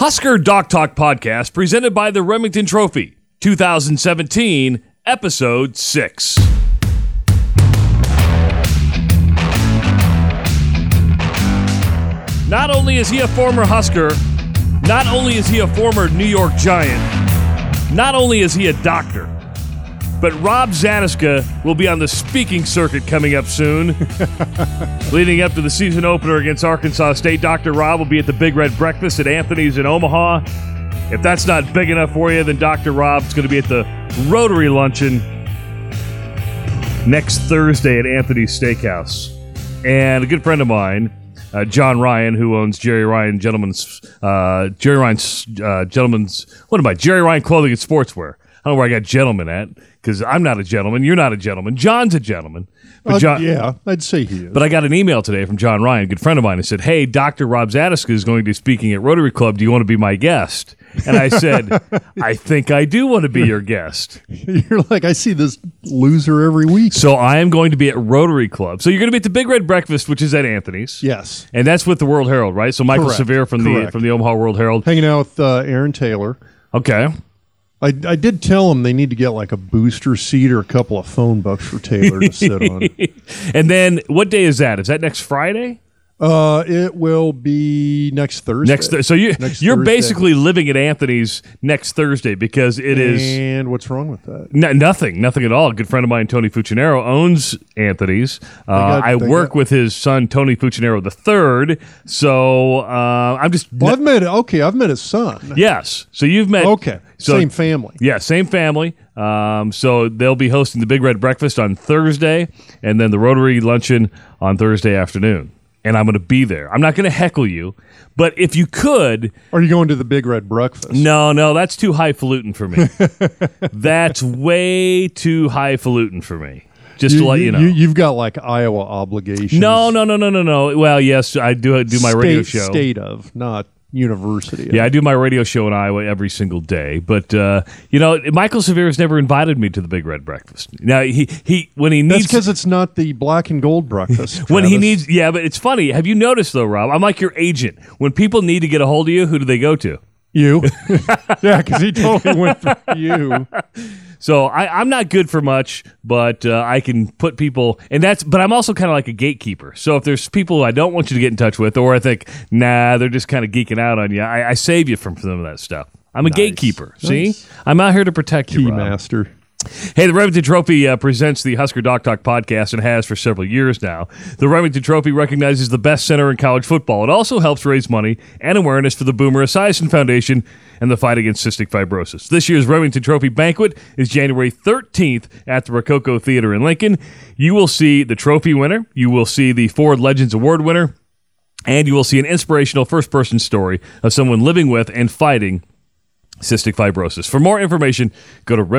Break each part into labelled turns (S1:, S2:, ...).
S1: Husker Doc Talk Podcast presented by the Remington Trophy, 2017, Episode 6. Not only is he a former Husker, not only is he a former New York Giant, not only is he a doctor, but Rob Zatechka will be on the speaking circuit coming up soon. Leading up to the season opener against Arkansas State, Dr. Rob will be at the Big Red Breakfast at Anthony's in Omaha. If that's not big enough for you, then Dr. Rob's going to be at the Rotary Luncheon next Thursday at Anthony's Steakhouse. And a good friend of mine, John Ryan, who owns Jerry Ryan Gentleman's Jerry Ryan Clothing and Sportswear. I don't know where I got gentleman at, because I'm not a gentleman. You're not a gentleman. John's a gentleman. But John,
S2: yeah, I'd say he is.
S1: But I got an email today from John Ryan, a good friend of mine, who said, hey, Dr. Rob Zatechka is going to be speaking at Rotary Club. Do you want to be my guest? And I said, I think I do want to be your guest.
S2: You're like, I see this loser every week.
S1: So I am going to be at Rotary Club. So you're going to be at the Big Red Breakfast, which is at Anthony's.
S2: Yes.
S1: And that's with the World Herald, right? So Michael
S2: Correct.
S1: Severe from the Omaha World Herald.
S2: Hanging out with Aaron Taylor.
S1: Okay.
S2: I did tell him they need to get like a booster seat or a couple of phone books for Taylor to sit on.
S1: And then what day is that? Is that next Friday?
S2: It will be next Thursday.
S1: So you're
S2: Thursday.
S1: basically living at Anthony's next Thursday, because it is.
S2: And what's wrong with that?
S1: Nothing at all. A good friend of mine, Tony Fuccinero, owns Anthony's. I work with his son, Tony Fuccinero III. So I'm just.
S2: Well, I've met his son.
S1: Yes. So you've met.
S2: Okay. Same family.
S1: Yeah, same family. So they'll be hosting the Big Red Breakfast on Thursday, and then the Rotary Luncheon on Thursday afternoon. And I'm going to be there. I'm not going to heckle you, but if you could...
S2: Are you going to the Big Red Breakfast?
S1: No, that's too highfalutin for me. That's way too highfalutin for me. Just to let you know.
S2: You've got like Iowa obligations.
S1: No. Well, yes, I do my radio show.
S2: State of, not university.
S1: Yeah, I do my radio show in Iowa every single day. But, Michael Severe has never invited me to the Big Red Breakfast. Now, when he needs...
S2: That's because it's not the black and gold breakfast.
S1: When he needs... Yeah, but it's funny. Have you noticed, though, Rob? I'm like your agent. When people need to get a hold of you, who do they go to?
S2: You. Yeah, because he totally went for you.
S1: So I'm not good for much, but I can put people, but I'm also kind of like a gatekeeper. So if there's people who I don't want you to get in touch with, or I think, nah, they're just kind of geeking out on you, I save you from some of that stuff. I'm a gatekeeper. See? I'm out here to protect you, Rob.
S2: Keymaster.
S1: Hey, the Remington Trophy presents the Husker Doc Talk podcast and has for several years now. The Remington Trophy recognizes the best center in college football. It also helps raise money and awareness for the Boomer Esiason Foundation and the fight against cystic fibrosis. This year's Remington Trophy banquet is January 13th at the Rococo Theater in Lincoln. You will see the trophy winner, you will see the Ford Legends Award winner, and you will see an inspirational first-person story of someone living with and fighting cystic fibrosis. For more information, go to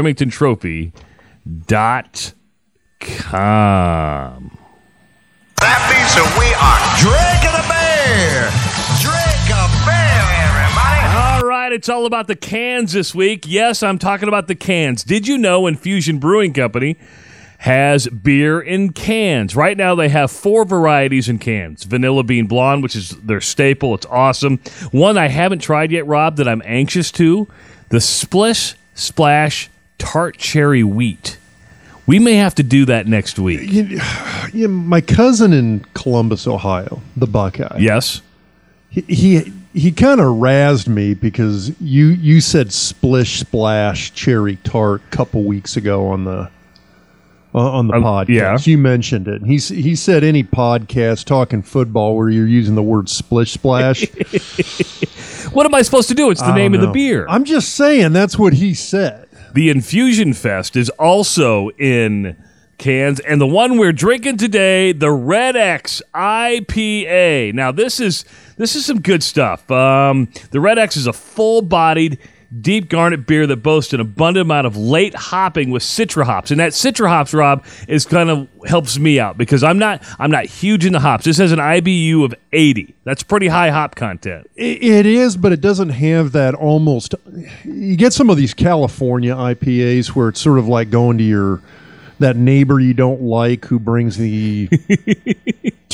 S1: RemingtonTrophy.com.
S3: That means that we are drinking a beer. Drink a beer, everybody.
S1: All right, it's all about the cans this week. Yes, I'm talking about the cans. Did you know Infusion Brewing Company has beer in cans? Right now they have 4 varieties in cans. Vanilla Bean Blonde, which is their staple. It's awesome. One I haven't tried yet, Rob, that I'm anxious to, the Splish Splash Tart Cherry Wheat. We may have to do that next week.
S2: My cousin in Columbus, Ohio, the Buckeye.
S1: Yes.
S2: He kind of razzed me because you said Splish Splash Cherry Tart a couple weeks ago on the podcast.
S1: Yeah.
S2: You mentioned it. He said any podcast talking football where you're using the word Splish Splash.
S1: What am I supposed to do? It's the name of the beer.
S2: I'm just saying that's what he said.
S1: The Infusion Fest is also in cans, and the one we're drinking today, the Red X IPA. Now, this is some good stuff. The Red X is a full-bodied, deep garnet beer that boasts an abundant amount of late hopping with Citra hops. And that Citra hops, Rob, is kind of helps me out because I'm not huge in the hops. This has an IBU of 80. That's pretty high hop content.
S2: It is, but it doesn't have that almost. You get some of these California IPAs where it's sort of like going to that neighbor you don't like who brings the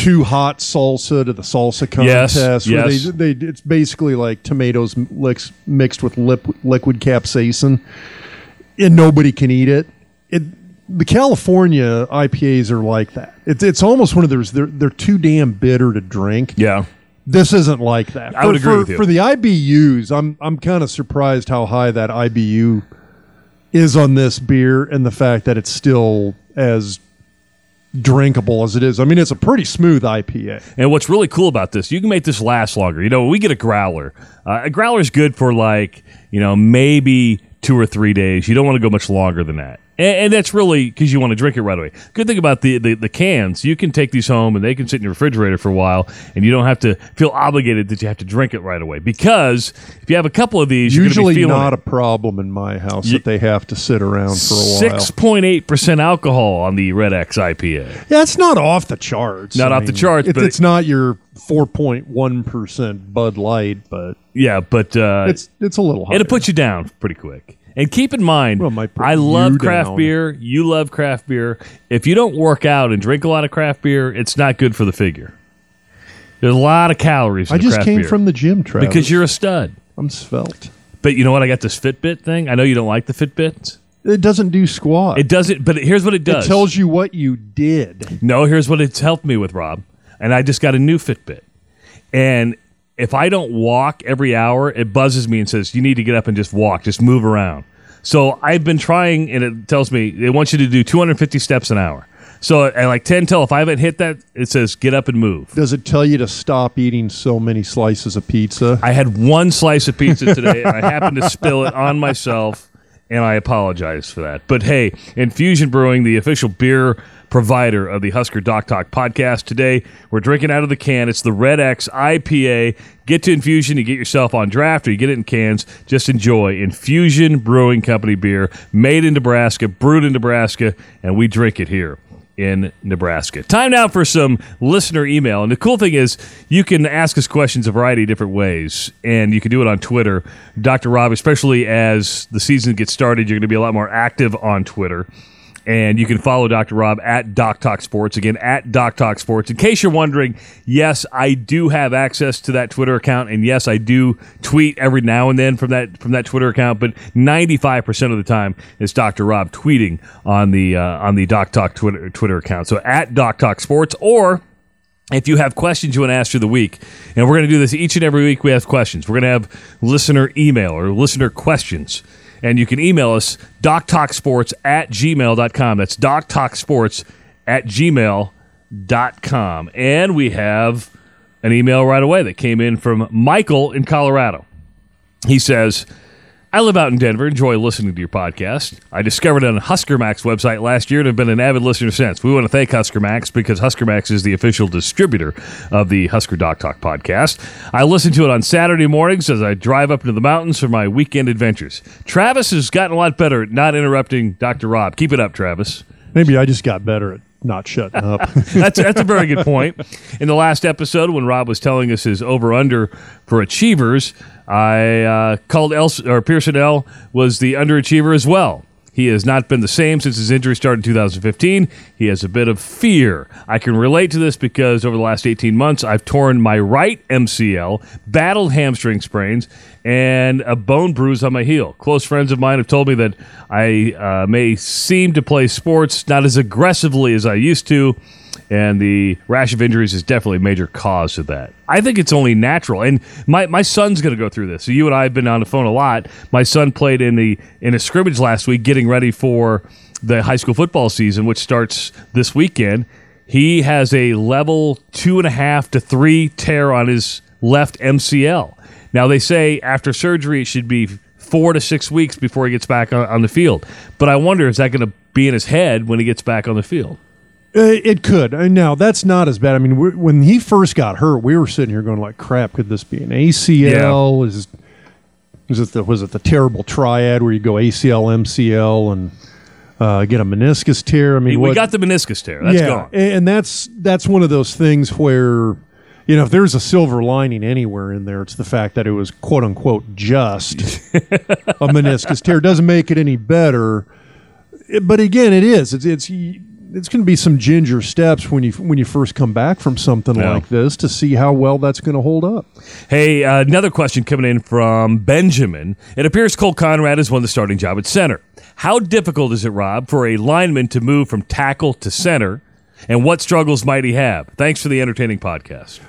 S2: too hot salsa to the salsa contest.
S1: Yes.
S2: Where it's basically like tomatoes mixed with liquid capsaicin, and nobody can eat it. The California IPAs are like that. It's almost one of those. They're too damn bitter to drink.
S1: Yeah.
S2: This isn't like that.
S1: I would agree with you.
S2: For the IBUs, I'm kind of surprised how high that IBU is on this beer, and the fact that it's still as drinkable as it is. I mean, it's a pretty smooth IPA.
S1: And what's really cool about this, you can make this last longer. We get a growler. A growler's good for maybe 2 or 3 days. You don't want to go much longer than that. And that's really because you want to drink it right away. Good thing about the cans, you can take these home and they can sit in your refrigerator for a while, and you don't have to feel obligated that you have to drink it right away. Because if you have a couple of these, you're going to be feeling
S2: not a problem in my house that they have to sit around for a while.
S1: 6.8% alcohol on the Red X IPA.
S2: Yeah, it's not off the charts.
S1: Not off the charts, but
S2: it's not your 4.1% Bud Light, but
S1: yeah, but
S2: it's a little higher.
S1: It'll put you down pretty quick. And keep in mind, I love craft beer. You love craft beer. If you don't work out and drink a lot of craft beer, it's not good for the figure. There's a lot of calories in craft beer.
S2: I just came from the gym, Travis.
S1: Because you're a stud.
S2: I'm svelte.
S1: But you know what? I got this Fitbit thing. I know you don't like the Fitbits.
S2: It doesn't do squat.
S1: It doesn't, but here's what it does.
S2: It tells you what you did.
S1: No, here's what it's helped me with, Rob. And I just got a new Fitbit. And if I don't walk every hour, it buzzes me and says, you need to get up and just walk, just move around. So I've been trying, and it tells me it wants you to do 250 steps an hour. So at like 10 till, if I haven't hit that, it says get up and move.
S2: Does it tell you to stop eating so many slices of pizza?
S1: I had one slice of pizza today, and I happened to spill it on myself, and I apologize for that. But hey, Infusion Brewing, the official beer provider of the Husker Doc Talk podcast. Today, we're drinking out of the can. It's the Red X IPA. Get to Infusion. You get yourself on draft, or you get it in cans. Just enjoy Infusion Brewing Company beer, made in Nebraska, brewed in Nebraska, and we drink it here in Nebraska. Time now for some listener email. And the cool thing is you can ask us questions a variety of different ways, and you can do it on Twitter. Dr. Rob, especially as the season gets started, you're going to be a lot more active on Twitter. And you can follow Dr. Rob at Doc Talk Sports. Again, at Doc Talk Sports. In case you're wondering, yes, I do have access to that Twitter account. And yes, I do tweet every now and then from that Twitter account. But 95% of the time, it's Dr. Rob tweeting on the Doc Talk Twitter account. So at Doc Talk Sports, or if you have questions you want to ask through the week, and we're going to do this each and every week, we have questions. We're going to have listener email or listener questions. And you can email us, doctalksports@gmail.com. That's doctalksports@gmail.com. And we have an email right away that came in from Michael in Colorado. He says, I live out in Denver, enjoy listening to your podcast. I discovered it on Husker Max website last year and have been an avid listener since. We want to thank Husker Max because Husker Max is the official distributor of the Husker Doc Talk podcast. I listen to it on Saturday mornings as I drive up into the mountains for my weekend adventures. Travis has gotten a lot better at not interrupting Dr. Rob. Keep it up, Travis.
S2: Maybe I just got better at not shutting up.
S1: That's a very good point. In the last episode, when Rob was telling us his over-under for Achievers, I called Pearson L was the underachiever as well. He has not been the same since his injury started in 2015. He has a bit of fear. I can relate to this because over the last 18 months, I've torn my right MCL, battled hamstring sprains, and a bone bruise on my heel. Close friends of mine have told me that I may seem to play sports not as aggressively as I used to, and the rash of injuries is definitely a major cause of that. I think it's only natural. And my son's going to go through this. So you and I have been on the phone a lot. My son played in a scrimmage last week getting ready for the high school football season, which starts this weekend. He has a level 2.5 to 3 tear on his left MCL. Now, they say after surgery, it should be 4 to 6 weeks before he gets back on the field. But I wonder, is that going to be in his head when he gets back on the field?
S2: It could. Now, that's not as bad. I mean, when he first got hurt, we were sitting here going like, crap, could this be an ACL? Yeah. Was it the terrible triad where you go ACL, MCL, and get a meniscus tear? I mean,
S1: we got the meniscus tear. That's gone.
S2: And that's one of those things where, if there's a silver lining anywhere in there, it's the fact that it was, quote unquote, just a meniscus tear. It doesn't make it any better. But again, it is. It's it's going to be some ginger steps when you first come back from something like this to see how well that's going to hold up.
S1: Hey, another question coming in from Benjamin. It appears Cole Conrad has won the starting job at center. How difficult is it, Rob, for a lineman to move from tackle to center, and what struggles might he have? Thanks for the entertaining podcast.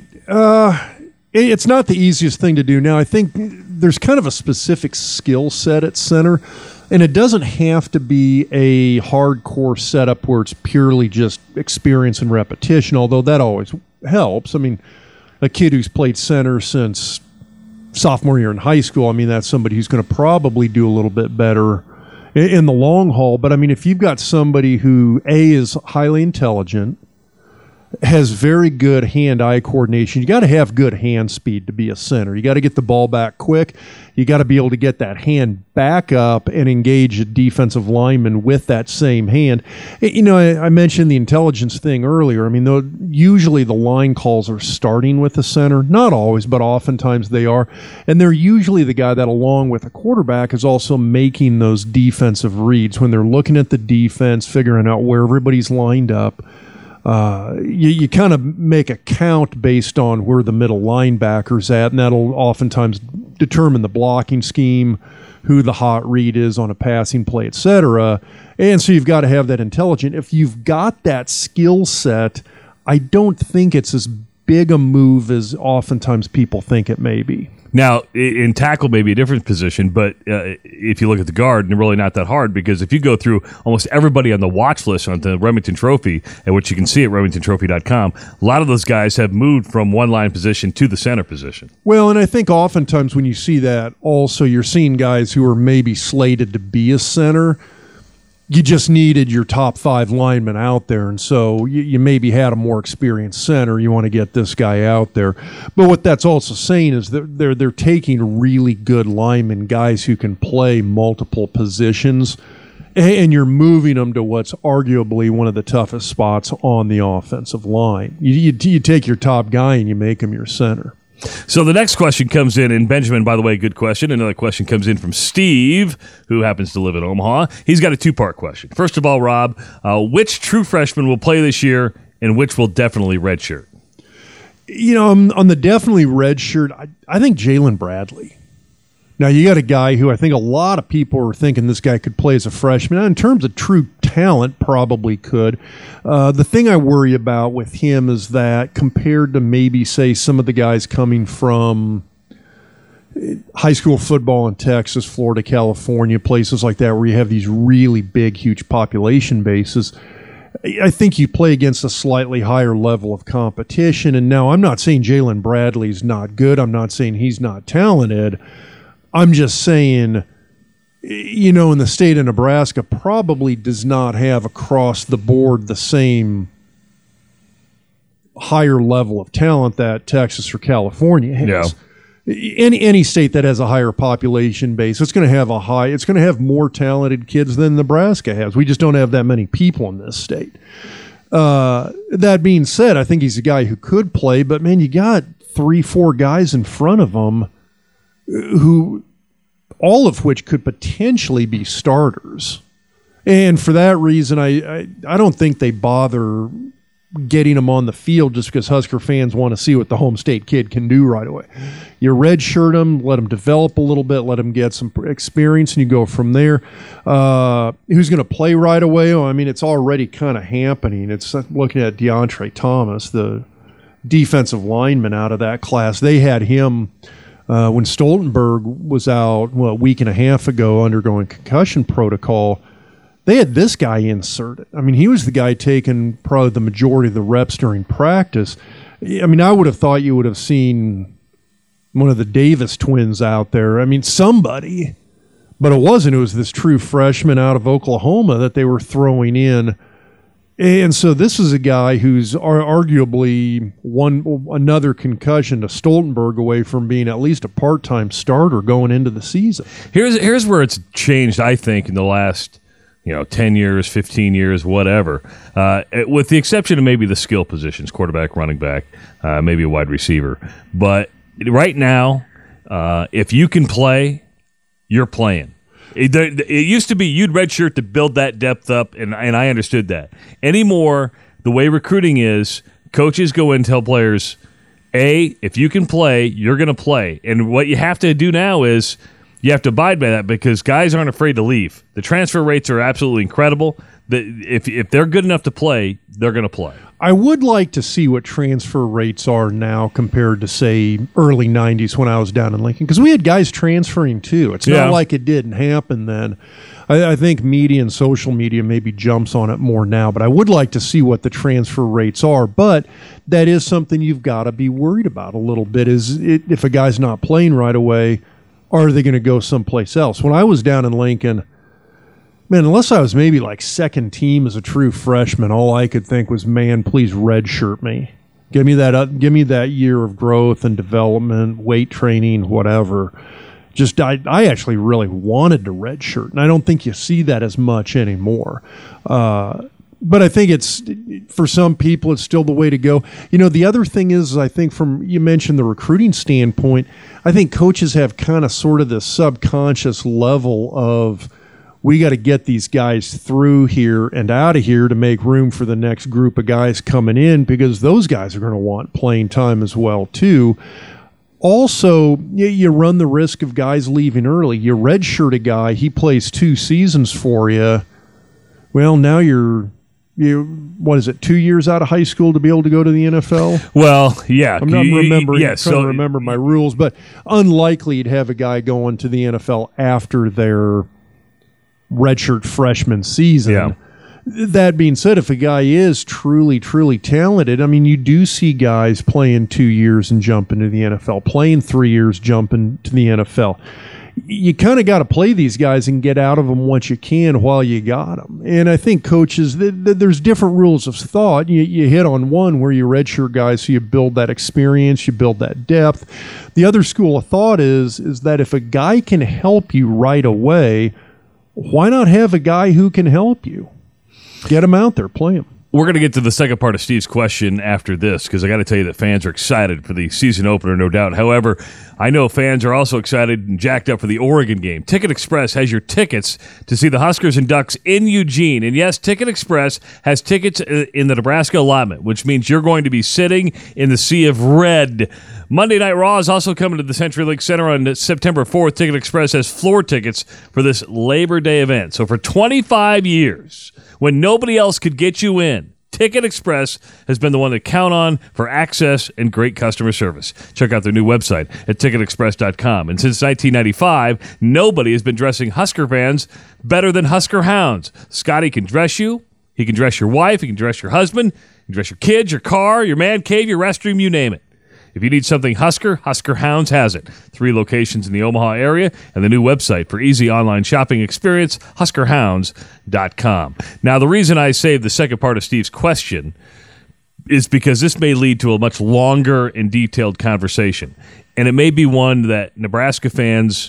S2: It's not the easiest thing to do. Now, I think there's kind of a specific skill set at center, and it doesn't have to be a hardcore setup where it's purely just experience and repetition, although that always helps. I mean, a kid who's played center since sophomore year in high school, I mean, that's somebody who's going to probably do a little bit better in the long haul. But, I mean, if you've got somebody who, A, is highly intelligent, has very good hand-eye coordination. You got to have good hand speed to be a center. You got to get the ball back quick. You got to be able to get that hand back up and engage a defensive lineman with that same hand. You know, I mentioned the intelligence thing earlier. I mean, usually the line calls are starting with the center. Not always, but oftentimes they are. And they're usually the guy that, along with a quarterback, is also making those defensive reads when they're looking at the defense, figuring out where everybody's lined up. You kind of make a count based on where the middle linebacker's at, and that'll oftentimes determine the blocking scheme, who the hot read is on a passing play, etc. And so you've got to have that intelligence. If you've got that skill set, I don't think it's as big a move as oftentimes people think it may be.
S1: Now, in tackle, maybe a different position, but if you look at the guard, they're really not that hard, because if you go through almost everybody on the watch list on the Remington Trophy, and which you can see at RemingtonTrophy.com, a lot of those guys have moved from one line position to the center position.
S2: Well, and I think oftentimes when you see that, also you're seeing guys who are maybe slated to be a center. You just needed your top 5 linemen out there, and so you maybe had a more experienced center. You want to get this guy out there. But what that's also saying is that they're taking really good linemen, guys who can play multiple positions, and you're moving them to what's arguably one of the toughest spots on the offensive line. You take your top guy and you make him your center.
S1: So the next question comes in, and Benjamin, by the way, good question. Another question comes in from Steve, who happens to live in Omaha. He's got a 2-part question. First of all, Rob, which true freshman will play this year, and which will definitely redshirt?
S2: You know, on the definitely redshirt, I think Jalen Bradley. Now, you got a guy who I think a lot of people are thinking this guy could play as a freshman. In terms of true talent, probably could. The thing I worry about with him is that compared to maybe, say, some of the guys coming from high school football in Texas, Florida, California, places like that where you have these really big, huge population bases, I think you play against a slightly higher level of competition. And now I'm not saying Jalen Bradley's not good. I'm not saying he's not talented. I'm just saying, you know, in the state of Nebraska probably does not have across the board the same higher level of talent that Texas or California has. Yeah. Any state that has a higher population base, it's going to have more talented kids than Nebraska has. We just don't have that many people in this state. That being said, I think he's a guy who could play, but man, you got 3-4 guys in front of him who all of which could potentially be starters. And for that reason, I don't think they bother getting him on the field just because Husker fans want to see what the home state kid can do right away. You redshirt him, let him develop a little bit, let him get some experience, and you go from there. Who's going to play right away? Well, I mean, it's already kind of happening. It's looking at DeAndre Thomas, the defensive lineman out of that class. They had him when Stoltenberg was out a week and a half ago undergoing concussion protocol. They had this guy inserted. I mean, he was the guy taking probably the majority of the reps during practice. I mean, I would have thought you would have seen one of the Davis twins out there. I mean, somebody. But it wasn't. It was this true freshman out of Oklahoma that they were throwing in. And so this is a guy who's arguably another concussion to Stoltenberg away from being at least a part-time starter going into the season.
S1: Here's where it's changed, I think, in the last 10 years, 15 years, whatever, with the exception of maybe the skill positions, quarterback, running back, maybe a wide receiver. But right now, if you can play, you're playing. It used to be you'd redshirt to build that depth up, and I understood that. Anymore, the way recruiting is, coaches go in and tell players, if you can play, you're going to play. And what you have to do now is you have to abide by that because guys aren't afraid to leave. The transfer rates are absolutely incredible. If they're good enough to play, they're going to play.
S2: I would like to see what transfer rates are now compared to, say, early 90s when I was down in Lincoln. Because we had guys transferring, too. It's not like it didn't happen then. I think media and social media maybe jumps on it more now. But I would like to see what the transfer rates are. But that is something you've got to be worried about a little bit. If a guy's not playing right away, are they going to go someplace else? When I was down in Lincoln, man, unless I was maybe like second team as a true freshman, all I could think was, man, please redshirt me. Give me that year of growth and development, weight training, whatever. Just I actually really wanted to redshirt, and I don't think you see that as much anymore. But I think it's, for some people, it's still the way to go. You know, the other thing is, I think you mentioned the recruiting standpoint, I think coaches have kind of sort of this subconscious level of, we got to get these guys through here and out of here to make room for the next group of guys coming in, because those guys are going to want playing time as well, too. Also, you run the risk of guys leaving early. You redshirt a guy, he plays 2 seasons for you. Well, now you're 2 years out of high school to be able to go to the NFL?
S1: Well, yeah.
S2: I'm not trying to remember my rules, but unlikely you'd have a guy going to the NFL after their redshirt freshman season.
S1: Yeah.
S2: That being said, if a guy is truly, truly talented, I mean, you do see guys playing 2 years and jump into the NFL, playing 3 years, jump into the NFL. You kind of got to play these guys and get out of them what you can while you got them. And I think coaches, there's different rules of thought. You hit on one where you redshirt guys, so you build that experience, you build that depth. The other school of thought is that if a guy can help you right away, why not have a guy who can help you? Get him out there, play him.
S1: We're going to get to the second part of Steve's question after this, because I got to tell you that fans are excited for the season opener, no doubt. However, I know fans are also excited and jacked up for the Oregon game. Ticket Express has your tickets to see the Huskers and Ducks in Eugene. And yes, Ticket Express has tickets in the Nebraska allotment, which means you're going to be sitting in the sea of red. Monday Night Raw is also coming to the CenturyLink Center on September 4th. Ticket Express has floor tickets for this Labor Day event. So for 25 years, when nobody else could get you in, Ticket Express has been the one to count on for access and great customer service. Check out their new website at ticketexpress.com. And since 1995, nobody has been dressing Husker fans better than Husker Hounds. Scotty can dress you. He can dress your wife. He can dress your husband. He can dress your kids, your car, your man cave, your restroom, you name it. If you need something Husker, Husker Hounds has it. 3 locations in the Omaha area and the new website for easy online shopping experience, huskerhounds.com. Now, the reason I saved the second part of Steve's question is because this may lead to a much longer and detailed conversation. And it may be one that Nebraska fans,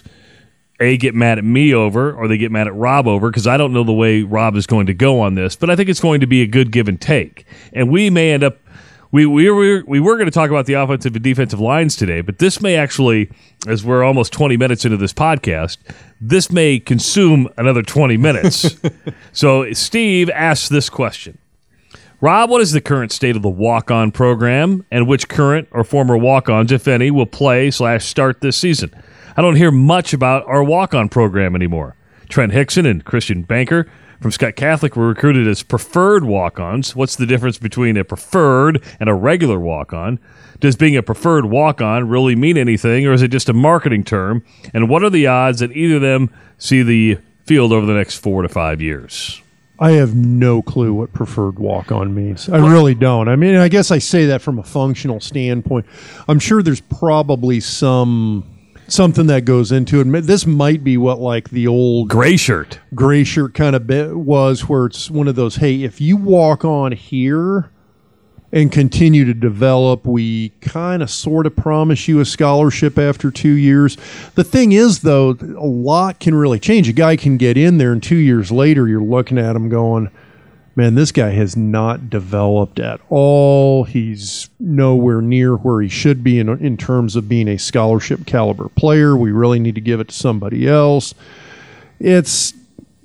S1: get mad at me over, or they get mad at Rob over, because I don't know the way Rob is going to go on this, but I think it's going to be a good give and take. And we may end up We were going to talk about the offensive and defensive lines today, but this may actually, as we're almost 20 minutes into this podcast, this may consume another 20 minutes. So Steve asks this question. Rob, what is the current state of the walk-on program, and which current or former walk-ons, if any, will play/start this season? I don't hear much about our walk-on program anymore. Trent Hickson and Christian Banker from Scott Catholic were recruited as preferred walk-ons. What's the difference between a preferred and a regular walk-on? Does being a preferred walk-on really mean anything, or is it just a marketing term? And what are the odds that either of them see the field over the next 4 to 5 years?
S2: I have no clue what preferred walk-on means. I really don't. I mean, I guess I say that from a functional standpoint. I'm sure there's probably something that goes into it. This might be what like the old
S1: gray shirt
S2: kind of was, where it's one of those, hey, if you walk on here and continue to develop, we kind of sort of promise you a scholarship after 2 years. The thing is, though, a lot can really change. A guy can get in there, and 2 years later, you're looking at him going, man, this guy has not developed at all. He's nowhere near where he should be in terms of being a scholarship caliber player. We really need to give it to somebody else. it's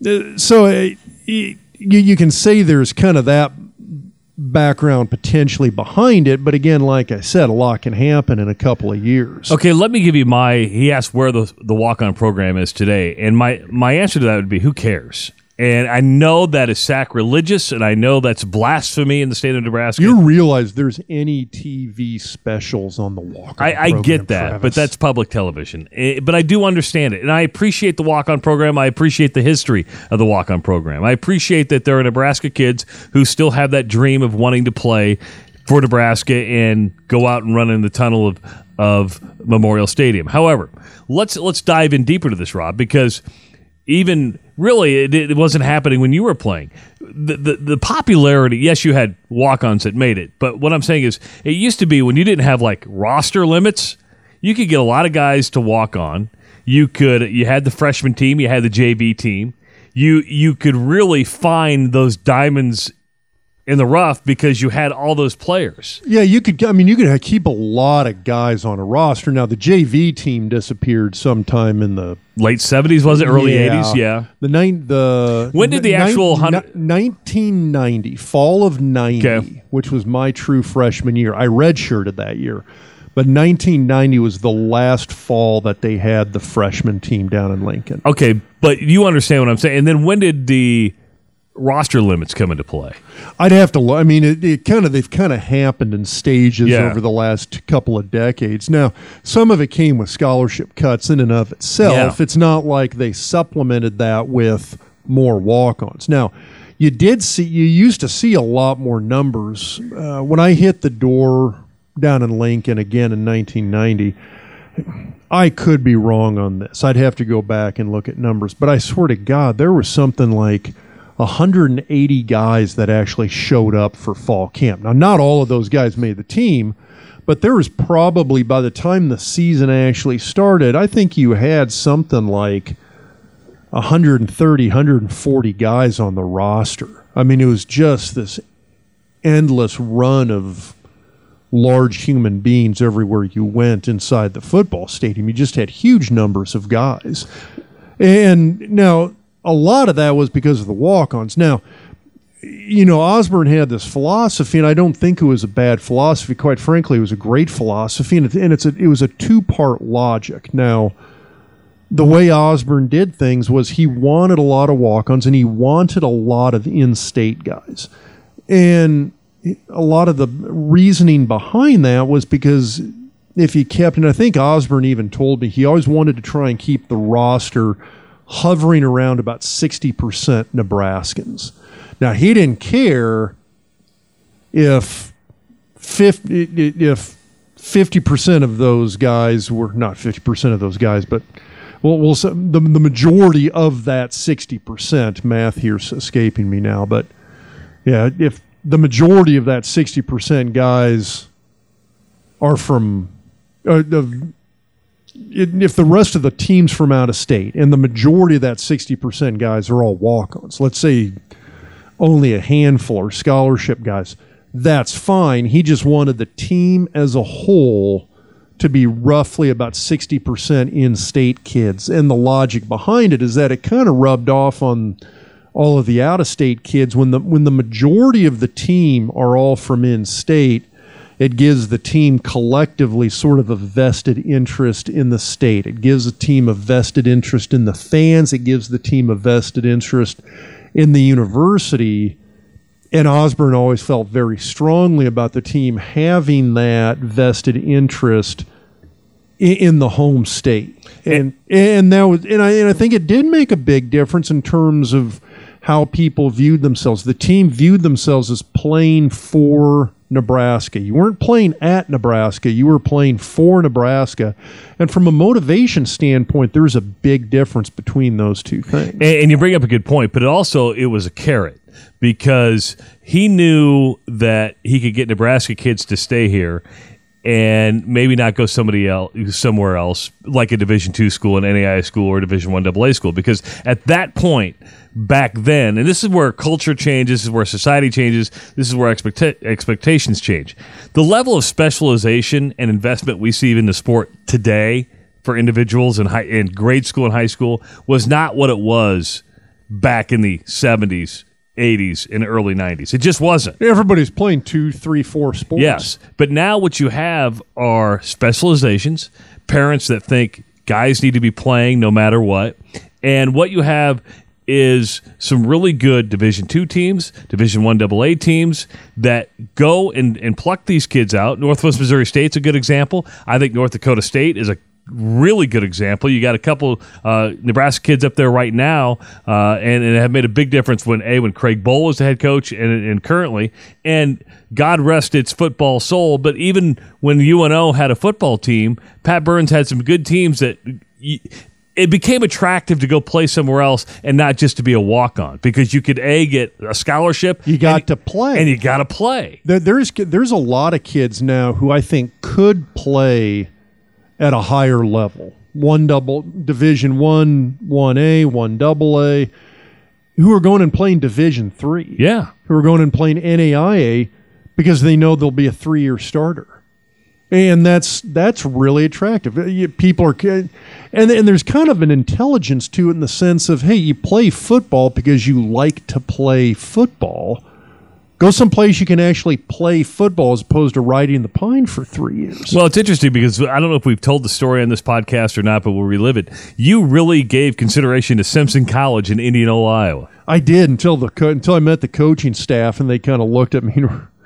S2: you can say there's kind of that background potentially behind it, but again, like I said, a lot can happen in a couple of years.
S1: Okay, let me give you he asked where the walk-on program is today, and my answer to that would be, who cares? And I know that is sacrilegious, and I know that's blasphemy in the state of Nebraska.
S2: You realize there's any TV specials on the walk-on
S1: I
S2: program,
S1: get that,
S2: Travis.
S1: but that's public television. But I do understand it, and I appreciate the walk-on program. I appreciate the history of the walk-on program. I appreciate that there are Nebraska kids who still have that dream of wanting to play for Nebraska and go out and run in the tunnel of Memorial Stadium. However, let's dive in deeper to this, Rob, because even really it wasn't happening when you were playing. The popularity, yes, you had walk-ons that made it, but what I'm saying is it used to be when you didn't have like roster limits, you could get a lot of guys to walk on. You had the freshman team, you had the JV team. You could really find those diamonds in the rough because you had all those players.
S2: Yeah, you could keep a lot of guys on a roster. Now the JV team disappeared sometime in the
S1: late 70s, was it? Early 80s, yeah. When did the actual
S2: 1990, fall of 90,
S1: Okay.
S2: which was my true freshman year. I redshirted that year. But 1990 was the last fall that they had the freshman team down in Lincoln.
S1: Okay, but you understand what I'm saying. And then when did the roster limits come into play?
S2: I'd have to look. I mean, they've kind of happened in stages
S1: Yeah.
S2: over the last couple of decades. Now, some of it came with scholarship cuts in and of itself.
S1: Yeah.
S2: It's not like they supplemented that with more walk-ons. Now, you used to see a lot more numbers. When I hit the door down in Lincoln again in 1990, I could be wrong on this. I'd have to go back and look at numbers. But I swear to God, there was something like 180 guys that actually showed up for fall camp. Now, not all of those guys made the team, but there was probably, by the time the season actually started, I think you had something like 130, 140 guys on the roster. I mean, it was just this endless run of large human beings everywhere you went inside the football stadium. You just had huge numbers of guys. And now, a lot of that was because of the walk-ons. Now, Osborne had this philosophy, and I don't think it was a bad philosophy. Quite frankly, it was a great philosophy, and it was a two-part logic. Now, the way Osborne did things was he wanted a lot of walk-ons, and he wanted a lot of in-state guys. And a lot of the reasoning behind that was because if he kept, and I think Osborne even told me, he always wanted to try and keep the roster hovering around about 60% Nebraskans. Now, he didn't care if 50% of those guys were, not 50% of those guys, but the majority of that 60%, math here's escaping me now, but yeah, if the majority of that 60% guys are from if the rest of the team's from out of state and the majority of that 60% guys are all walk-ons, let's say only a handful are scholarship guys, that's fine. He just wanted the team as a whole to be roughly about 60% in-state kids. And the logic behind it is that it kind of rubbed off on all of the out-of-state kids. When the majority of the team are all from in-state, it gives the team collectively sort of a vested interest in the state. It gives the team a vested interest in the fans. It gives the team a vested interest in the university. And Osborne always felt very strongly about the team having that vested interest in the home state. And I think it did make a big difference in terms of how people viewed themselves. The team viewed themselves as playing for Nebraska. You weren't playing at Nebraska. You were playing for Nebraska. And from a motivation standpoint, there's a big difference between those two things.
S1: And you bring up a good point, but it was a carrot because he knew that he could get Nebraska kids to stay here and maybe not go somewhere else, like a Division II school, an NAIA school, or a Division I AA school. Because at that point, back then, and this is where culture changes, this is where society changes, this is where expectations change. The level of specialization and investment we see in the sport today for individuals in grade school and high school was not what it was back in the 70s, 80s, and early 90s. It just wasn't.
S2: Everybody's playing 2, 3, 4 sports.
S1: Yes, but now what you have are specializations, parents that think guys need to be playing no matter what, and what you have is some really good Division II teams, Division I AA teams that go and pluck these kids out. Northwest Missouri State's a good example. I think North Dakota State is a really good example. You got a couple Nebraska kids up there right now, and have made a big difference when Craig Bowl was the head coach and currently. And God rest its football soul, but even when UNO had a football team, Pat Burns had some good teams that it became attractive to go play somewhere else and not just to be a walk-on, because you could get a scholarship.
S2: You got to play.
S1: And you got to play.
S2: There's a lot of kids now who I think could play at a higher level. Division 1A, 1AA, who are going and playing Division 3.
S1: Yeah.
S2: Who are going and playing NAIA because they know they'll be a 3-year starter. And that's really attractive. People are, and there's kind of an intelligence to it in the sense of, hey, you play football because you like to play football. Go someplace you can actually play football as opposed to riding the pine for 3 years.
S1: Well, it's interesting because I don't know if we've told the story on this podcast or not, but we'll relive it. You really gave consideration to Simpson College in Indianola, Iowa.
S2: I did until I met the coaching staff and they kind of looked at me.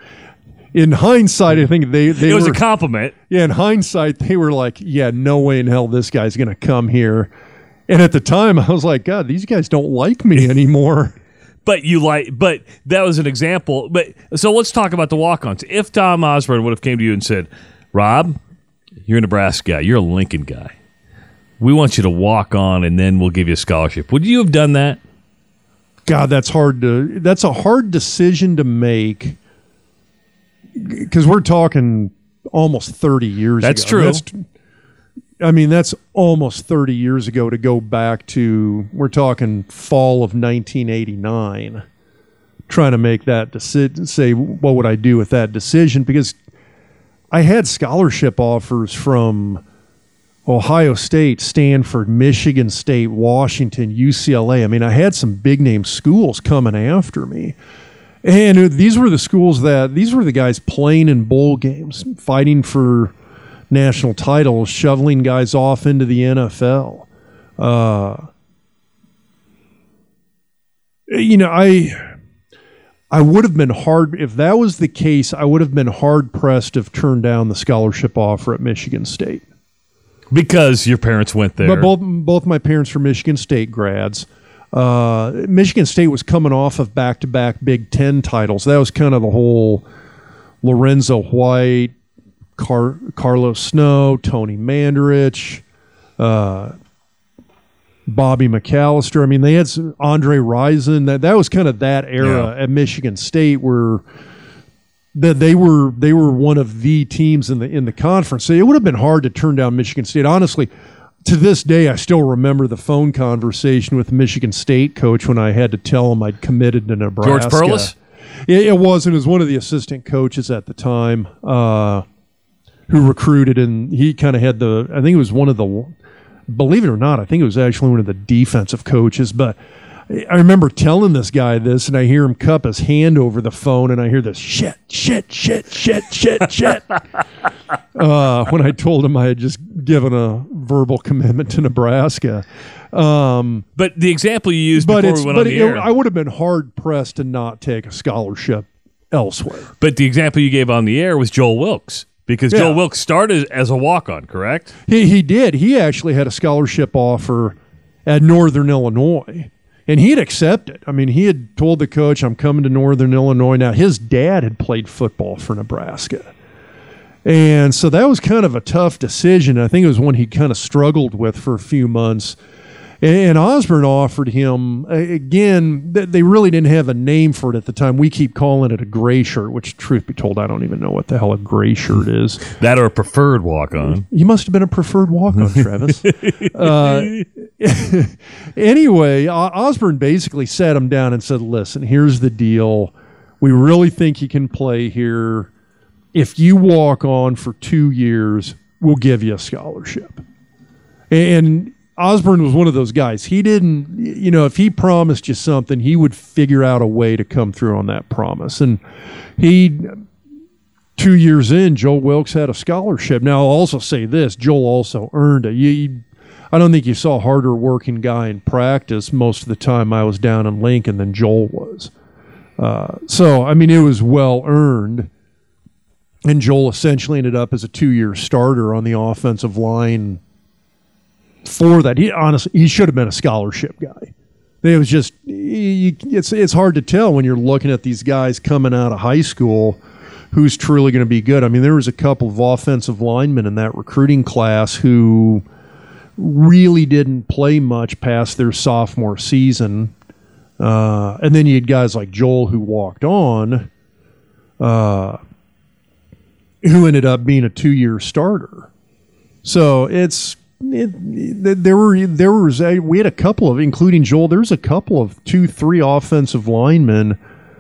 S2: In hindsight, I think it
S1: was a compliment.
S2: Yeah, in hindsight, they were like, yeah, no way in hell this guy's going to come here. And at the time, I was like, God, these guys don't like me anymore.
S1: But that was an example. But so let's talk about the walk-ons. If Tom Osborne would have came to you and said, Rob, you're a Nebraska guy, you're a Lincoln guy, we want you to walk on and then we'll give you a scholarship, would you have done that?
S2: God, that's a hard decision to make. Because we're talking almost 30 years ago.
S1: That's true.
S2: That's almost 30 years ago to go back to, we're talking fall of 1989, trying to make that decision, say, what would I do with that decision? Because I had scholarship offers from Ohio State, Stanford, Michigan State, Washington, UCLA. I had some big-name schools coming after me. And these were the guys playing in bowl games, fighting for national titles, shoveling guys off into the NFL. I would have been hard, if that was the case, I would have been hard-pressed to have turned down the scholarship offer at Michigan State.
S1: Because your parents went there.
S2: But both my parents were Michigan State grads. Michigan State was coming off of back-to-back Big Ten titles. That was kind of the whole Lorenzo White, Carlos Snow, Tony Mandarich, Bobby McAllister. They had Andre Rison. That was kind of that era at Michigan State where they were one of the teams in the conference. So it would have been hard to turn down Michigan State. Honestly, to this day, I still remember the phone conversation with the Michigan State coach when I had to tell him I'd committed to Nebraska.
S1: George Perlis?
S2: It wasn't. It was one of the assistant coaches at the time who recruited, and he kind of had I think it was one of the, believe it or not, I think it was actually one of the defensive coaches, but I remember telling this guy this, and I hear him cup his hand over the phone, and I hear this shit. When I told him I had just given a verbal commitment to Nebraska.
S1: But the example you used before we went on the air.
S2: I would have been hard-pressed to not take a scholarship elsewhere.
S1: But the example you gave on the air was Joel Wilkes. Because Joel Wilkes started as a walk-on, correct?
S2: He did. He actually had a scholarship offer at Northern Illinois. And he had accepted. He had told the coach, I'm coming to Northern Illinois. Now, his dad had played football for Nebraska. And so that was kind of a tough decision. I think it was one he kind of struggled with for a few months. And Osborne offered him, again, they really didn't have a name for it at the time. We keep calling it a gray shirt, which, truth be told, I don't even know what the hell a gray shirt is.
S1: That or a preferred walk-on.
S2: You must have been a preferred walk-on, Travis. Anyway, Osborne basically sat him down and said, listen, here's the deal. We really think you can play here. If you walk on for 2 years, we'll give you a scholarship. And Osborne was one of those guys. He didn't, if he promised you something, he would figure out a way to come through on that promise. And 2 years in, Joel Wilkes had a scholarship. Now, I'll also say this, Joel also earned it. I don't think you saw a harder working guy in practice most of the time I was down in Lincoln than Joel was. It was well earned. And Joel essentially ended up as a 2-year starter on the offensive line for that. He should have been a scholarship guy. It was just, it's hard to tell when you're looking at these guys coming out of high school who's truly going to be good. I mean, there was a couple of offensive linemen in that recruiting class who really didn't play much past their sophomore season. And then you had guys like Joel who walked on, who ended up being a 2-year starter. So we had a couple of, including Joel, there's a couple of 2-3 offensive linemen.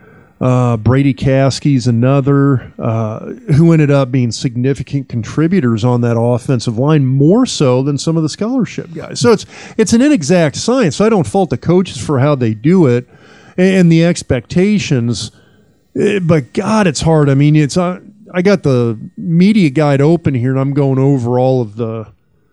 S2: Brady Caskey's another, who ended up being significant contributors on that offensive line, more so than some of the scholarship guys. So it's an inexact science. So I don't fault the coaches for how they do it and the expectations. But God, it's hard. I mean, I got the media guide open here, and I'm going over all of the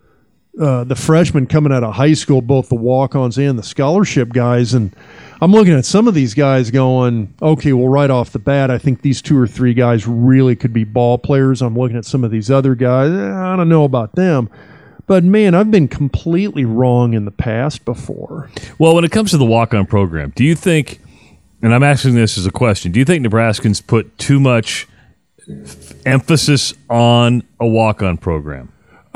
S2: freshmen coming out of high school, both the walk-ons and the scholarship guys, and I'm looking at some of these guys going, okay, well, right off the bat, I think these 2 or 3 guys really could be ball players. I'm looking at some of these other guys. I don't know about them. But, man, I've been completely wrong in the past before.
S1: Well, when it comes to the walk-on program, do you think, and I'm asking this as a question, do you think Nebraskans put too much emphasis on a walk-on program?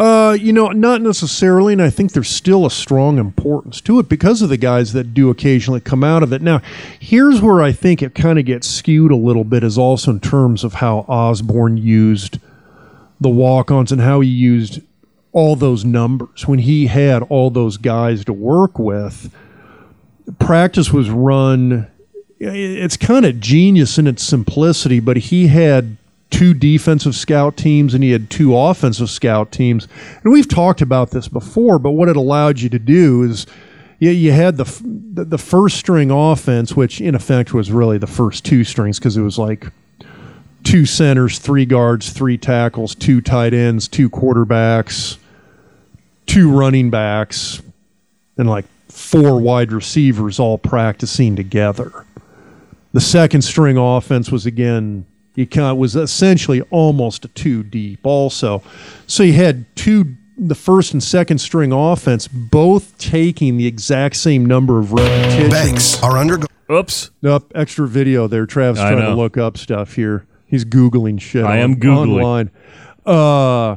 S2: Not necessarily, and I think there's still a strong importance to it because of the guys that do occasionally come out of it. Now, here's where I think it kind of gets skewed a little bit, is also in terms of how Osborne used the walk-ons and how he used all those numbers. When he had all those guys to work with, practice was run, it's kind of genius in its simplicity, but he had 2 defensive scout teams and he had 2 offensive scout teams. And we've talked about this before, but what it allowed you to do is you had the first string offense, which in effect was really the first 2 strings because it was like 2 centers, 3 guards, 3 tackles, 2 tight ends, 2 quarterbacks, 2 running backs, and like 4 wide receivers all practicing together. The second string offense was was essentially almost a 2 deep also. So you had the first and second string offense both taking the exact same number of repetitions.
S3: Banks are
S1: Oops.
S2: Up, extra video there. Travis trying to look up stuff here. He's Googling shit.
S1: I am Googling.
S2: Online.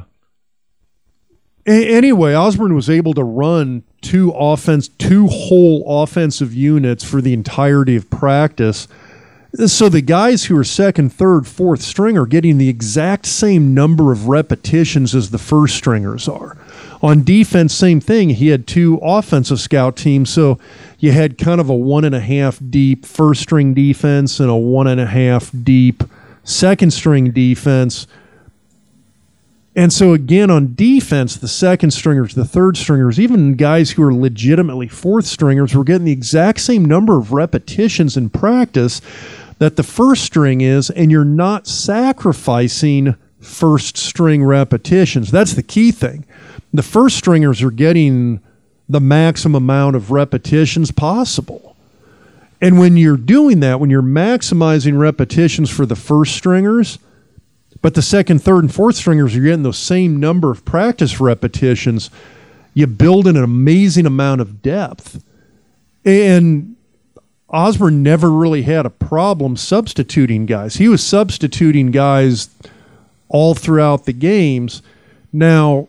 S2: Anyway, Osborne was able to run 2 whole offensive units for the entirety of practice. So the guys who are second, third, fourth string are getting the exact same number of repetitions as the first stringers are. On defense, same thing. He had 2 offensive scout teams, so you had kind of a 1.5 deep first string defense and a 1.5 deep second string defense. And so again, on defense, the second stringers, the third stringers, even guys who are legitimately fourth stringers were getting the exact same number of repetitions in practice that the first string is, and you're not sacrificing first string repetitions. That's the key thing. The first stringers are getting the maximum amount of repetitions possible. And when you're doing that, when you're maximizing repetitions for the first stringers, but the second, third, and fourth stringers are getting those same number of practice repetitions, you build in an amazing amount of depth. And Osborne never really had a problem substituting guys. He was substituting guys all throughout the games. Now,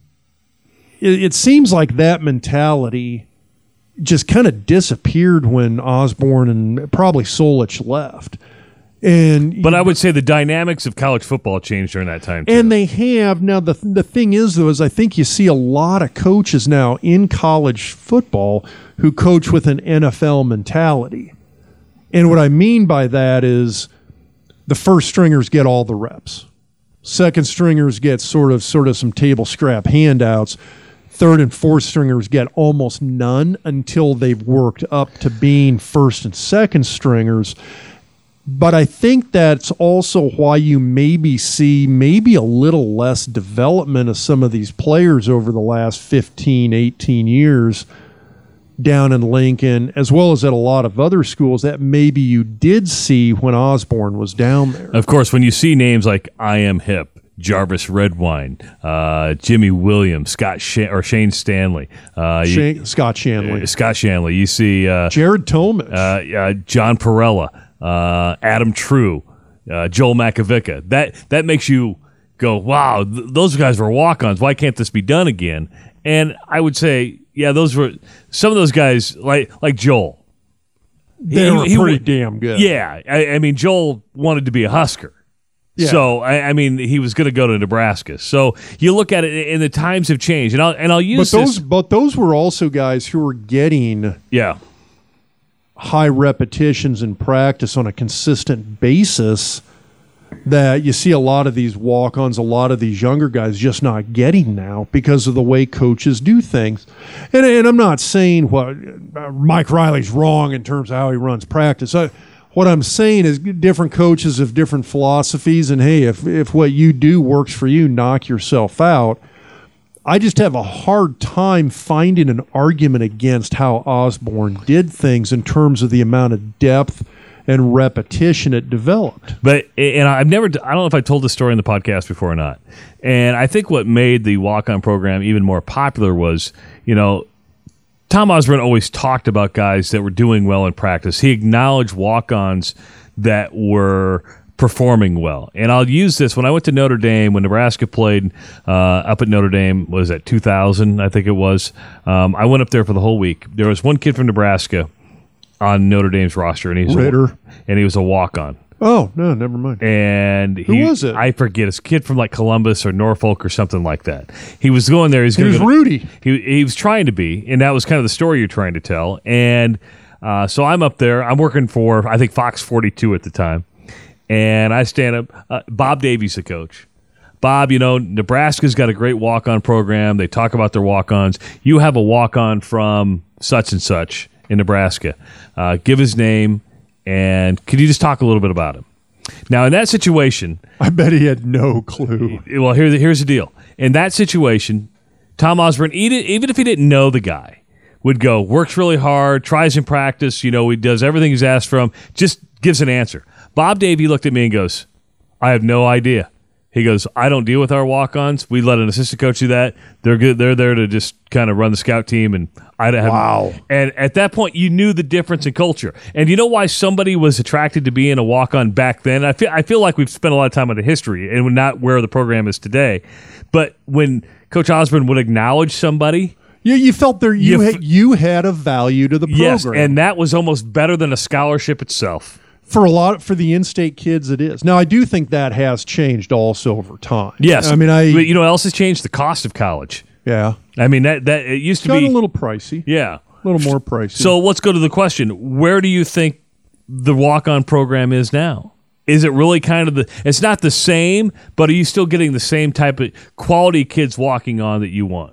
S2: it seems like that mentality just kind of disappeared when Osborne and probably Solich left.
S1: But I would say the dynamics of college football changed during that time, too.
S2: And they have. Now, the thing is, though, is I think you see a lot of coaches now in college football who coach with an NFL mentality. And what I mean by that is the first stringers get all the reps. Second stringers get sort of some table scrap handouts. third and fourth stringers get almost none until they've worked up to being first and second stringers. But I think that's also why you maybe see a little less development of some of these players over the last 15, 18 years down in Lincoln, as well as at a lot of other schools that maybe you did see when Osborne was down there.
S1: Of course, when you see names like I Am Hip, Jarvis Redwine, Jimmy Williams, Shane Stanley,
S2: Scott Shanley.
S1: You see
S2: Jared Tomich,
S1: John Perella, Adam True, Joel Makovica. That makes you go, wow, those guys were walk-ons. Why can't this be done again? And I would say, yeah, those were some of those guys like Joel.
S2: They were pretty damn good.
S1: Yeah, I mean, Joel wanted to be a Husker.
S2: Yeah.
S1: So, I mean, he was going to go to Nebraska. So you look at it, and the times have changed. And I'll use
S2: But those were also guys who were getting high repetitions in practice on a consistent basis that you see a lot of these walk-ons, a lot of these younger guys just not getting now because of the way coaches do things. And I'm not saying Mike Riley's wrong in terms of how he runs practice. What I'm saying is different coaches have different philosophies, and hey, if what you do works for you, knock yourself out. I just have a hard time finding an argument against how Osborne did things in terms of the amount of depth and repetition it developed.
S1: But I don't know if I told this story in the podcast before or not. And I think what made the walk-on program even more popular was, Tom Osborne always talked about guys that were doing well in practice. He acknowledged walk-ons that were performing well. And I'll use this. When I went to Notre Dame, when Nebraska played up at Notre Dame, was that 2000, I think it was. I went up there for the whole week. There was one kid from Nebraska on Notre Dame's roster, and he was a walk-on.
S2: Oh, no, never mind.
S1: And
S2: who was it?
S1: I forget. It's a kid from like Columbus or Norfolk or something like that. He was going there.
S2: He was Rudy.
S1: He was trying to be, and that was kind of the story you're trying to tell. And so I'm up there. I'm working for, I think, Fox 42 at the time. And I stand up. Bob Davies, the coach. Bob, Nebraska's got a great walk-on program. They talk about their walk-ons. You have a walk-on from such and such in Nebraska. Give his name, and could you just talk a little bit about him? Now, in that situation,
S2: I bet he had no clue.
S1: Well, here's the deal. In that situation, Tom Osborne, even if he didn't know the guy, would go, works really hard, tries in practice, he does everything he's asked from, just gives an answer. Bob Davey looked at me and goes, I have no idea. He goes, I don't deal with our walk-ons. We let an assistant coach do that. They're good. They're there to just kind of run the scout team, and I don't have.
S2: Wow.
S1: And at that point, you knew the difference in culture. And you know why somebody was attracted to being a walk-on back then? I feel like we've spent a lot of time on the history and not where the program is today. But when Coach Osborne would acknowledge somebody,
S2: you felt there you had a value to the program.
S1: Yes, and that was almost better than a scholarship itself.
S2: For the in-state kids, it is. Now, I do think that has changed also over time.
S1: Yes,
S2: I mean,
S1: but you know what else has changed? The cost of college.
S2: Yeah,
S1: I mean that it used to
S2: be
S1: a
S2: little pricey.
S1: Yeah,
S2: a little more pricey.
S1: So let's go to the question: where do you think the walk-on program is now? Is it really kind of it's not the same, but are you still getting the same type of quality kids walking on that you want?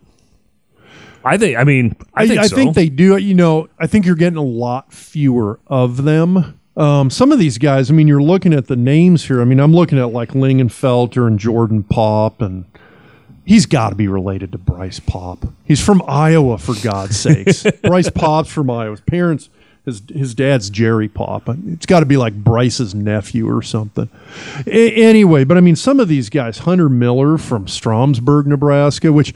S1: I think so.
S2: I think they do. I think you're getting a lot fewer of them. Some of these guys, you're looking at the names here. I'm looking at like Lingenfelter and Jordan Popp, and he's got to be related to Bryce Popp. He's from Iowa, for God's sakes. Bryce Popp's from Iowa. His parents, his dad's Jerry Popp. It's got to be like Bryce's nephew or something. Anyway, but some of these guys, Hunter Miller from Stromsburg, Nebraska, which,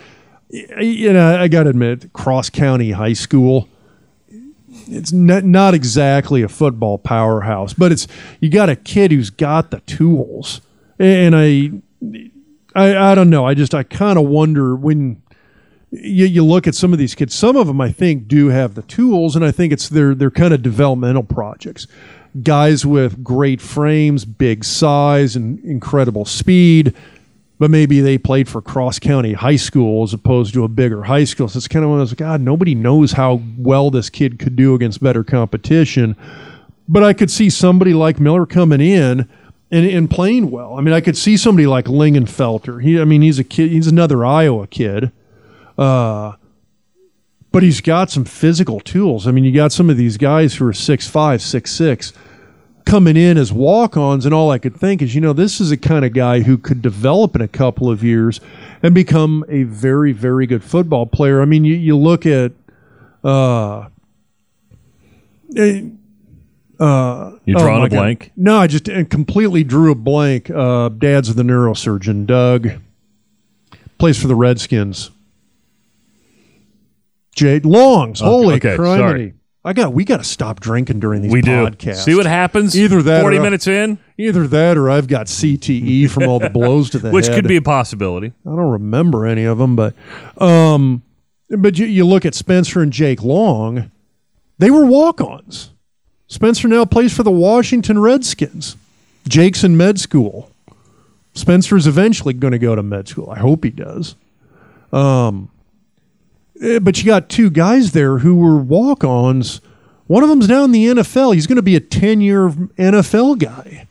S2: I got to admit, Cross County High School, it's not exactly a football powerhouse, but you got a kid who's got the tools. And I don't know. I kind of wonder when you look at some of these kids. Some of them, I think, do have the tools, and I think it's they're kind of developmental projects. Guys with great frames, big size, and incredible speed, but maybe they played for Cross County High School as opposed to a bigger high school. So it's kind of one of those, God, nobody knows how well this kid could do against better competition. But I could see somebody like Miller coming in and playing well. I could see somebody like Lingenfelter. He's a kid. He's another Iowa kid. but he's got some physical tools. I mean, you got some of these guys who are 6'5", 6'6", coming in as walk-ons, and all I could think is, this is a kind of guy who could develop in a couple of years and become a very, very good football player. I mean, you look at
S1: you drawing a blank?
S2: God. No, I just completely drew a blank. Dad's the neurosurgeon. Doug plays for the Redskins. Jade Longs. Holy
S1: okay,
S2: criminy. We got to stop drinking during these podcasts.
S1: See what happens?
S2: Either that
S1: 40 minutes in?
S2: Either that or I've got CTE from all the blows to the
S1: Which
S2: head.
S1: could be a possibility.
S2: I don't remember any of them, but you look at Spencer and Jake Long, they were walk-ons. Spencer now plays for the Washington Redskins. Jake's in med school. Spencer's eventually going to go to med school. I hope he does. But you got two guys there who were walk-ons. One of them's now in the NFL. He's going to be a 10-year NFL guy.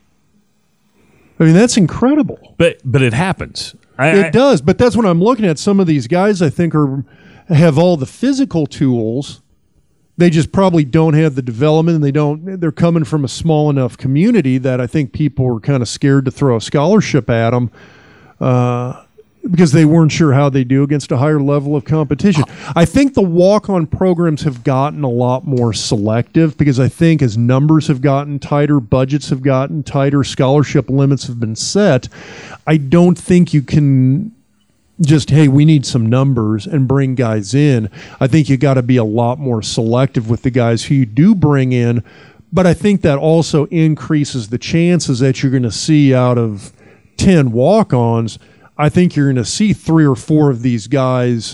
S2: I mean, that's incredible.
S1: But it happens.
S2: It does, but that's when I'm looking at some of these guys I think have all the physical tools. They just probably don't have the development, and they're coming from a small enough community that I think people were kind of scared to throw a scholarship at them because they weren't sure how they do against a higher level of competition. I think the walk-on programs have gotten a lot more selective because I think as numbers have gotten tighter, budgets have gotten tighter, scholarship limits have been set, I don't think you can just, hey, we need some numbers and bring guys in. I think you got to be a lot more selective with the guys who you do bring in, but I think that also increases the chances that you're going to see out of 10 walk-ons. I think you're going to see 3 or 4 of these guys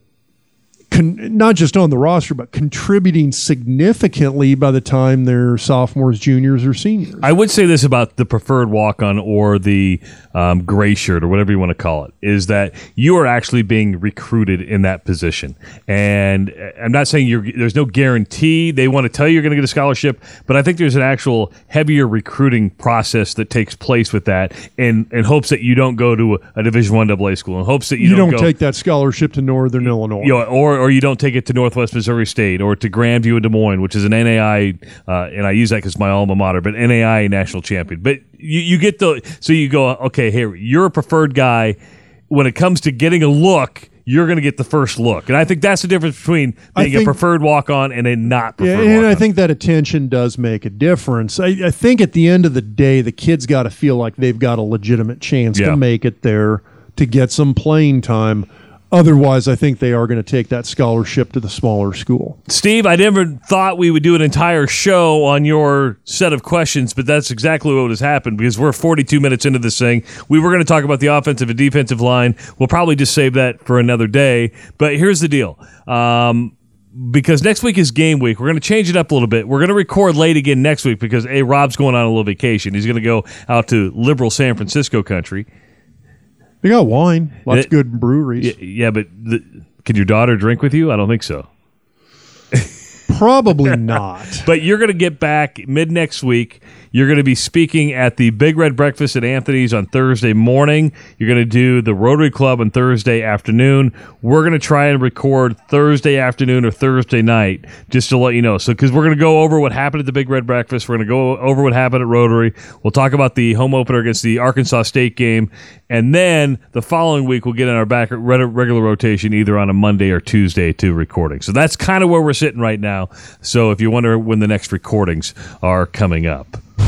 S2: not just on the roster, but contributing significantly by the time they're sophomores, juniors, or seniors.
S1: I would say this about the preferred walk-on or the gray shirt or whatever you want to call it, is that you are actually being recruited in that position. And I'm not saying there's no guarantee they want to tell you you're going to get a scholarship, but I think there's an actual heavier recruiting process that takes place with that in hopes that you don't go to a Division I AA school, in hopes that you don't
S2: take that scholarship to Northern Illinois.
S1: Or you don't take it to Northwest Missouri State or to Grandview in Des Moines, which is an NAI, and I use that because it's my alma mater, but NAI national champion. But you get so you go, okay, here, you're a preferred guy. When it comes to getting a look, you're going to get the first look. And I think that's the difference between being a preferred walk-on and a not preferred walk-on.
S2: And I think that attention does make a difference. I think at the end of the day, the kid's got to feel like they've got a legitimate chance to make it there, to get some playing time. Otherwise, I think they are going to take that scholarship to the smaller school.
S1: Steve, I never thought we would do an entire show on your set of questions, but that's exactly what has happened because we're 42 minutes into this thing. We were going to talk about the offensive and defensive line. We'll probably just save that for another day. But here's the deal. Because next week is game week, we're going to change it up a little bit. We're going to record late again next week because, Rob's going on a little vacation. He's going to go out to liberal San Francisco country.
S2: They got wine. Lots of good breweries.
S1: Yeah, but can your daughter drink with you? I don't think so.
S2: Probably not.
S1: But you're going to get back mid next week. You're going to be speaking at the Big Red Breakfast at Anthony's on Thursday morning. You're going to do the Rotary Club on Thursday afternoon. We're going to try and record Thursday afternoon or Thursday night just to let you know. So, because we're going to go over what happened at the Big Red Breakfast. We're going to go over what happened at Rotary. We'll talk about the home opener against the Arkansas State game. And then the following week, we'll get in our back regular rotation either on a Monday or Tuesday to recording. So that's kind of where we're sitting right now. So if you wonder when the next recordings are coming up.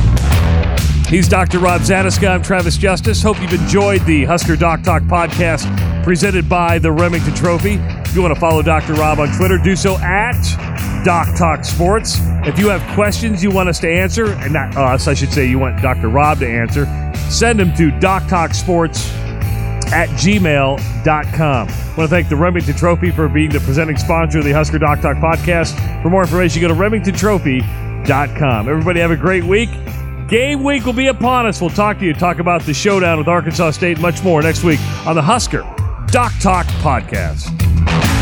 S1: He's Dr. Rob Zatechka. I'm Travis Justice. Hope you've enjoyed the Husker Doc Talk podcast presented by the Remington Trophy. If you want to follow Dr. Rob on Twitter, do so at Doc Talk Sports. If you have questions you want us to answer, and not us, I should say you want Dr. Rob to answer, send them to doctalksports@gmail.com. I want to thank the Remington Trophy for being the presenting sponsor of the Husker Doc Talk podcast. For more information, go to remingtontrophy.com. Everybody have a great week. Game week will be upon us. We'll talk about the showdown with Arkansas State, much more next week on the Husker Doc Talk podcast.